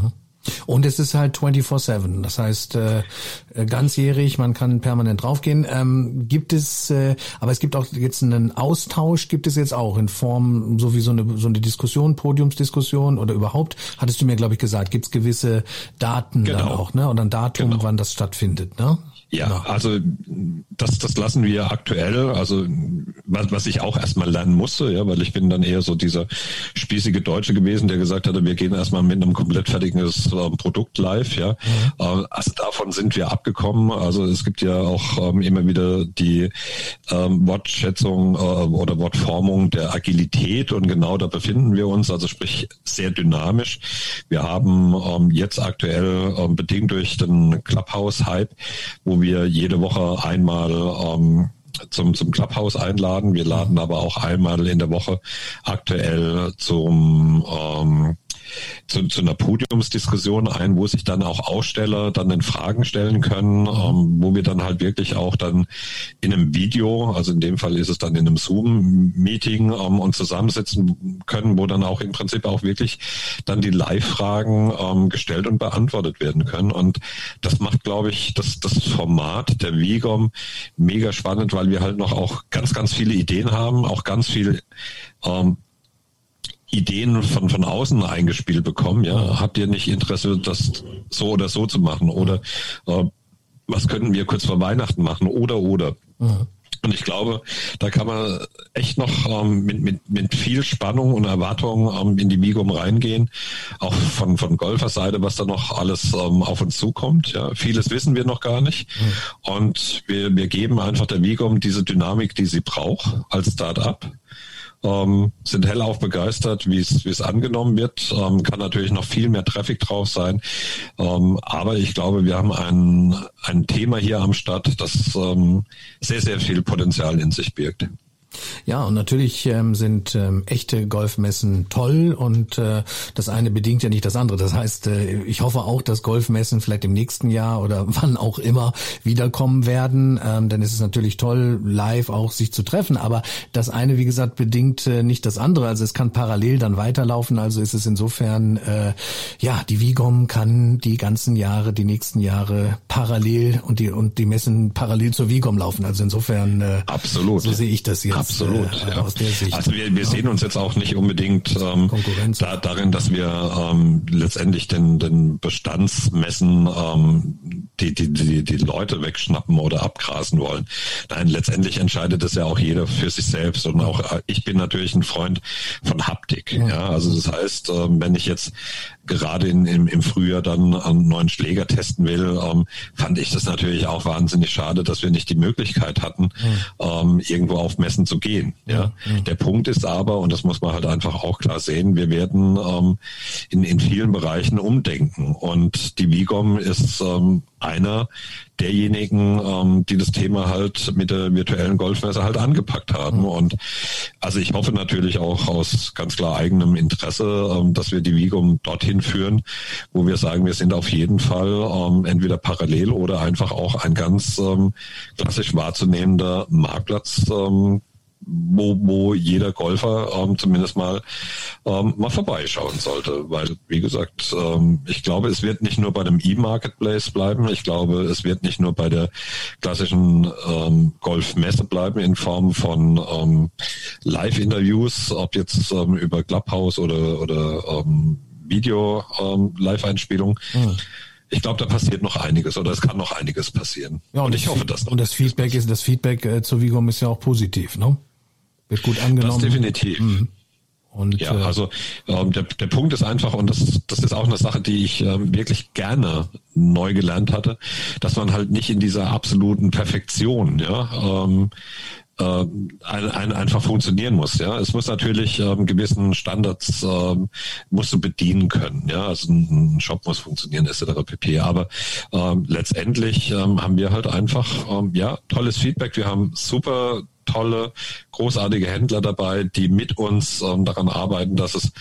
[SPEAKER 2] Und es ist halt 24/7, das heißt ganzjährig, man kann permanent draufgehen. Gibt es, aber es gibt auch jetzt einen Austausch, gibt es jetzt auch in Form so wie so eine Diskussion, Podiumsdiskussion oder überhaupt, hattest du mir glaube ich gesagt, gibt es gewisse Daten dann auch, ne? Oder ein Datum, wann das stattfindet, ne?
[SPEAKER 4] Ja, also das lassen wir aktuell, also was ich auch erstmal lernen musste, ja, weil ich bin dann eher so dieser spießige Deutsche gewesen, der gesagt hatte, wir gehen erstmal mit einem komplett fertiges Produkt live, ja. Also davon sind wir abgekommen. Also es gibt ja auch immer wieder die Wortschätzung oder Wortformung der Agilität und genau da befinden wir uns, also sprich sehr dynamisch. Wir haben jetzt aktuell bedingt durch den Clubhouse-Hype, wo wir jede Woche einmal zum Clubhouse einladen. Wir laden aber auch einmal in der Woche aktuell zu einer Podiumsdiskussion ein, wo sich dann auch Aussteller dann in Fragen stellen können, wo wir dann halt wirklich auch dann in einem Video, also in dem Fall ist es dann in einem Zoom-Meeting und zusammensitzen können, wo dann auch im Prinzip auch wirklich dann die Live-Fragen gestellt und beantwortet werden können. Und das macht, glaube ich, das Format der WIGOM mega spannend, weil wir halt noch auch ganz, ganz viele Ideen haben, auch ganz viel Ideen von außen eingespielt bekommen, ja, habt ihr nicht Interesse, das so oder so zu machen oder was könnten wir kurz vor Weihnachten machen oder. Und ich glaube, da kann man echt noch mit viel Spannung und Erwartung in die WIGOM reingehen, auch von Golferseite, was da noch alles auf uns zukommt. Ja, vieles wissen wir noch gar nicht und wir geben einfach der WIGOM diese Dynamik, die sie braucht als Start-up. Sind hellauf begeistert, wie es angenommen wird. Kann natürlich noch viel mehr Traffic drauf sein. Aber ich glaube, wir haben ein Thema hier am Start, das sehr, sehr viel Potenzial in sich birgt.
[SPEAKER 2] Ja, und natürlich sind echte Golfmessen toll und das eine bedingt ja nicht das andere. Das heißt, ich hoffe auch, dass Golfmessen vielleicht im nächsten Jahr oder wann auch immer wiederkommen werden, denn es ist natürlich toll, live auch sich zu treffen, aber das eine, wie gesagt, bedingt nicht das andere. Also es kann parallel dann weiterlaufen, also ist es insofern, die WIGOM kann die ganzen Jahre, die nächsten Jahre parallel und die Messen parallel zur WIGOM laufen. Also insofern
[SPEAKER 4] absolut.
[SPEAKER 2] So sehe ich das jetzt.
[SPEAKER 4] Absolut, ja.
[SPEAKER 2] Aus der Sicht.
[SPEAKER 4] Also wir sehen uns jetzt auch nicht unbedingt darin, dass wir letztendlich den Bestandsmessen die Leute wegschnappen oder abgrasen wollen. Nein, letztendlich entscheidet das ja auch jeder für sich selbst. Und auch ich bin natürlich ein Freund von Haptik. Ja, also das heißt, wenn ich jetzt gerade im Frühjahr dann einen neuen Schläger testen will, fand ich das natürlich auch wahnsinnig schade, dass wir nicht die Möglichkeit hatten, irgendwo auf Messen zu gehen. Ja, der Punkt ist aber, und das muss man halt einfach auch klar sehen, wir werden in vielen Bereichen umdenken. Und die WIGOM ist einer derjenigen, die das Thema halt mit der virtuellen Golfmesse halt angepackt haben. Und also ich hoffe natürlich auch aus ganz klar eigenem Interesse, dass wir die WIGOM dorthin führen, wo wir sagen, wir sind auf jeden Fall entweder parallel oder einfach auch ein ganz klassisch wahrzunehmender Marktplatz, wo jeder Golfer zumindest mal vorbeischauen sollte, weil, wie gesagt, ich glaube, es wird nicht nur bei dem E-Marketplace bleiben, ich glaube, es wird nicht nur bei der klassischen Golfmesse bleiben in Form von Live-Interviews, ob jetzt über Clubhouse oder Video-Live-Einspielung. Ich glaube, da passiert noch einiges oder es kann noch einiges passieren.
[SPEAKER 2] Ja, und ich hoffe, dass noch. Und das Feedback zur WIGOM ist ja auch positiv, ne? Wird gut angenommen.
[SPEAKER 4] Das definitiv. Und ja, also der Punkt ist einfach, und das ist auch eine Sache, die ich wirklich gerne neu gelernt hatte, dass man halt nicht in dieser absoluten Perfektion, einfach funktionieren muss, ja. Es muss natürlich gewissen Standards musst du bedienen können, ja. Also ein Shop muss funktionieren, etc. pp. Aber letztendlich haben wir halt einfach tolles Feedback. Wir haben super tolle, großartige Händler dabei, die mit uns daran arbeiten, dass es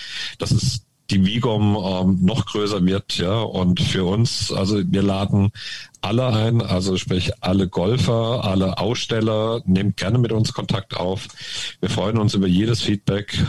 [SPEAKER 4] die WIGOM noch größer wird, ja, und für uns, also wir laden alle ein, also sprich alle Golfer, alle Aussteller, nehmt gerne mit uns Kontakt auf. Wir freuen uns über jedes Feedback.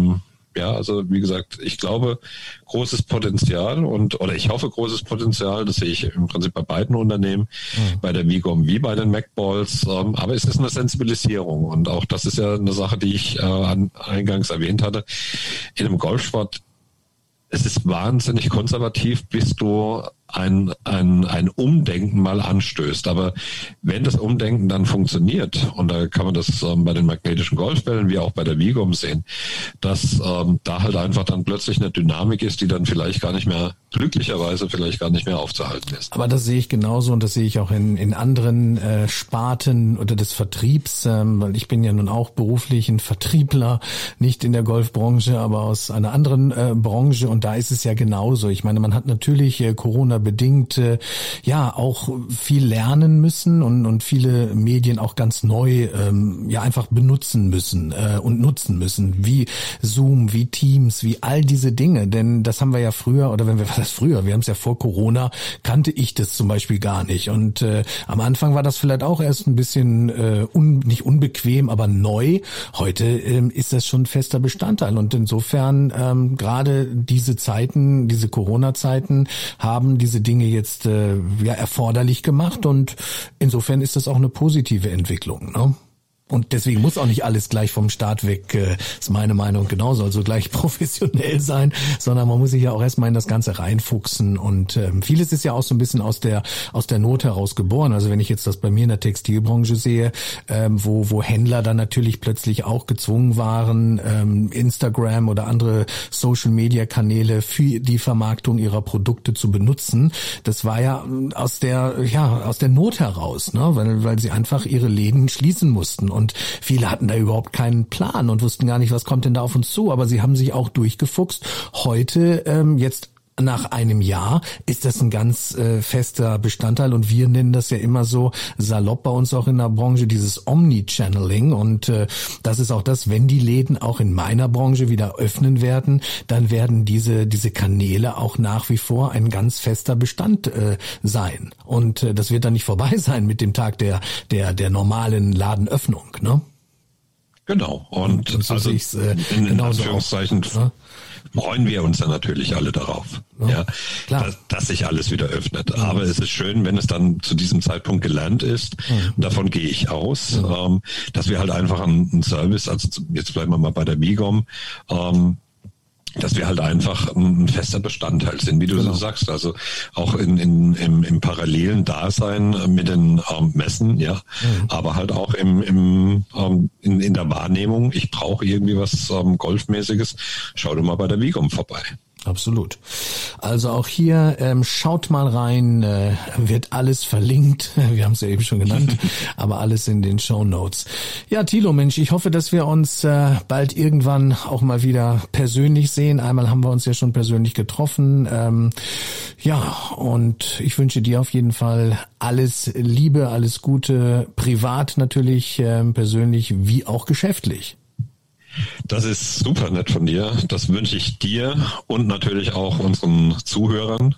[SPEAKER 4] Also wie gesagt, ich glaube, großes Potenzial oder ich hoffe großes Potenzial, das sehe ich im Prinzip bei beiden Unternehmen, bei der WIGOM wie bei den MacBalls, aber es ist eine Sensibilisierung und auch das ist ja eine Sache, die ich eingangs erwähnt hatte. In einem Golfsport, es ist wahnsinnig konservativ, bis du ein Umdenken mal anstößt. Aber wenn das Umdenken dann funktioniert, und da kann man das bei den magnetischen Golfbällen wie auch bei der WIGOM sehen, dass da halt einfach dann plötzlich eine Dynamik ist, die dann glücklicherweise vielleicht gar nicht mehr aufzuhalten ist.
[SPEAKER 2] Aber das sehe ich genauso und das sehe ich auch in anderen Sparten oder des Vertriebs, weil ich bin ja nun auch beruflich ein Vertriebler, nicht in der Golfbranche, aber aus einer anderen Branche, und da ist es ja genauso. Ich meine, man hat natürlich Corona-bedingt auch viel lernen müssen und viele Medien auch ganz neu einfach benutzen müssen und nutzen müssen, wie Zoom, wie Teams, wie all diese Dinge. Denn das haben wir ja früher, oder wir haben es ja vor Corona, kannte ich das zum Beispiel gar nicht. Und am Anfang war das vielleicht auch erst ein bisschen nicht unbequem, aber neu. Heute ist das schon fester Bestandteil. Und insofern gerade diese Zeiten, diese Corona-Zeiten haben diese Dinge jetzt erforderlich gemacht. Und insofern ist das auch eine positive Entwicklung, ne? Und deswegen muss auch nicht alles gleich vom Start weg, ist meine Meinung genauso, also gleich professionell sein, sondern man muss sich ja auch erstmal in das Ganze reinfuchsen und vieles ist ja auch so ein bisschen aus der Not heraus geboren. Also wenn ich jetzt das bei mir in der Textilbranche sehe, wo Händler dann natürlich plötzlich auch gezwungen waren, Instagram oder andere Social-Media-Kanäle für die Vermarktung ihrer Produkte zu benutzen, das war ja aus der Not heraus, ne, weil sie einfach ihre Läden schließen mussten. Und viele hatten da überhaupt keinen Plan und wussten gar nicht, was kommt denn da auf uns zu. Aber sie haben sich auch durchgefuchst. Heute, jetzt nach einem Jahr, ist das ein ganz fester Bestandteil. Und wir nennen das ja immer so salopp bei uns auch in der Branche, dieses Omni-Channeling. Und das ist auch das, wenn die Läden auch in meiner Branche wieder öffnen werden, dann werden diese Kanäle auch nach wie vor ein ganz fester Bestand sein. Und das wird dann nicht vorbei sein mit dem Tag der normalen Ladenöffnung, ne?
[SPEAKER 4] Genau. Und so also in Anführungszeichen freuen wir uns dann natürlich alle darauf, dass sich alles wieder öffnet. Aber es ist schön, wenn es dann zu diesem Zeitpunkt gelernt ist. Und davon gehe ich aus, dass wir halt einfach einen Service, also jetzt bleiben wir mal bei der WIGOM, dass wir halt einfach ein fester Bestandteil sind, wie du so sagst, also auch im parallelen Dasein mit den Messen, ja, aber halt auch in der Wahrnehmung, ich brauche irgendwie was Golfmäßiges, schau doch mal bei der Vigom vorbei.
[SPEAKER 2] Absolut. Also auch hier schaut mal rein, wird alles verlinkt. Wir haben es ja eben schon genannt, aber alles in den Shownotes. Ja, Thilo, Mensch, ich hoffe, dass wir uns bald irgendwann auch mal wieder persönlich sehen. Einmal haben wir uns ja schon persönlich getroffen. Ja, und ich wünsche dir auf jeden Fall alles Liebe, alles Gute, privat natürlich, persönlich wie auch geschäftlich.
[SPEAKER 4] Das ist super nett von dir. Das wünsche ich dir und natürlich auch unseren Zuhörern.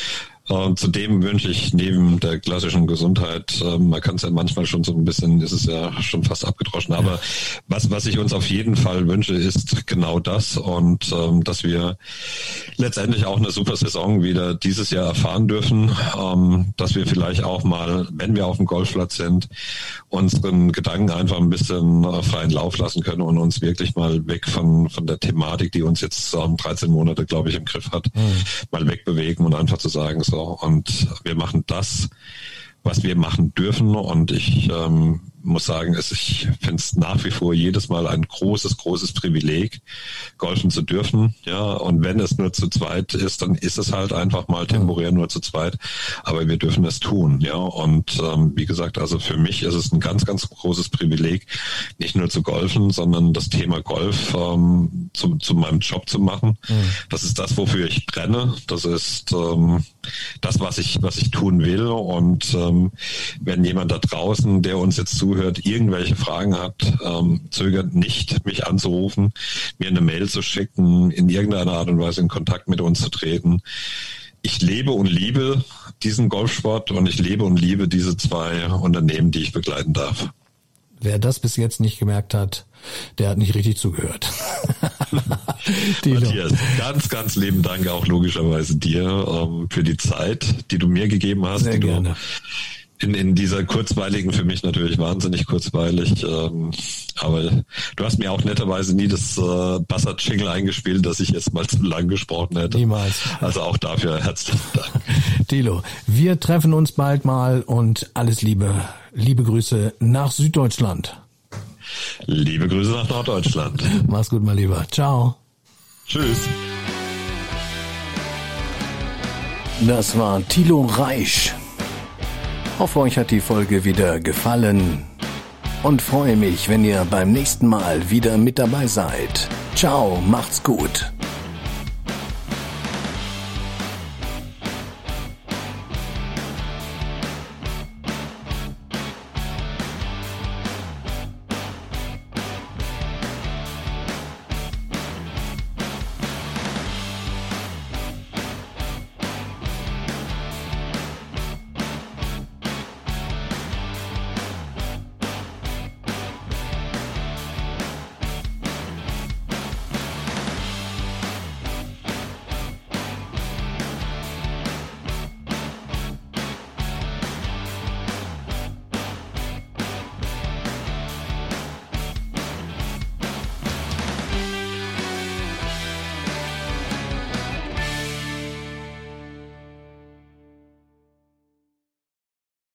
[SPEAKER 4] Zudem wünsche ich neben der klassischen Gesundheit, man kann es ja manchmal schon so ein bisschen, ist es ja schon fast abgedroschen, aber was ich uns auf jeden Fall wünsche, ist genau das und dass wir letztendlich auch eine super Saison wieder dieses Jahr erfahren dürfen, dass wir vielleicht auch mal, wenn wir auf dem Golfplatz sind, unseren Gedanken einfach ein bisschen freien Lauf lassen können und uns wirklich mal weg von der Thematik, die uns jetzt 13 Monate, glaube ich, im Griff hat, mal wegbewegen und einfach zu sagen, so, und wir machen das, was wir machen dürfen. Und ich muss sagen, ich finde es nach wie vor jedes Mal ein großes Privileg, golfen zu dürfen. Ja, und wenn es nur zu zweit ist, dann ist es halt einfach mal temporär nur zu zweit. Aber wir dürfen es tun. Ja, und wie gesagt, also für mich ist es ein ganz großes Privileg, nicht nur zu golfen, sondern das Thema Golf zu meinem Job zu machen. Das ist das, wofür ich brenne. Das ist das, was ich tun will. Und wenn jemand da draußen, der uns jetzt zuhört, irgendwelche Fragen hat, zögert nicht, mich anzurufen, mir eine Mail zu schicken, in irgendeiner Art und Weise in Kontakt mit uns zu treten. Ich lebe und liebe diesen Golfsport und ich lebe und liebe diese 2 Unternehmen, die ich begleiten darf.
[SPEAKER 2] Wer das bis jetzt nicht gemerkt hat, der hat nicht richtig zugehört.
[SPEAKER 4] Matthias, ganz lieben Dank auch logischerweise dir für die Zeit, die du mir gegeben hast.
[SPEAKER 2] Sehr gerne.
[SPEAKER 4] In dieser kurzweiligen, für mich natürlich wahnsinnig kurzweilig, aber du hast mir auch netterweise nie das Buzzard-Jingle eingespielt, dass ich jetzt mal zu lang gesprochen hätte.
[SPEAKER 2] Niemals.
[SPEAKER 4] Also auch dafür herzlichen Dank.
[SPEAKER 2] Thilo, wir treffen uns bald mal und alles Liebe. Liebe Grüße nach Süddeutschland.
[SPEAKER 4] Liebe Grüße nach Norddeutschland.
[SPEAKER 2] Mach's gut, mein Lieber. Ciao.
[SPEAKER 4] Tschüss.
[SPEAKER 3] Das war Thilo Reisch. Hoffe, euch hat die Folge wieder gefallen und freue mich, wenn ihr beim nächsten Mal wieder mit dabei seid. Ciao, macht's gut.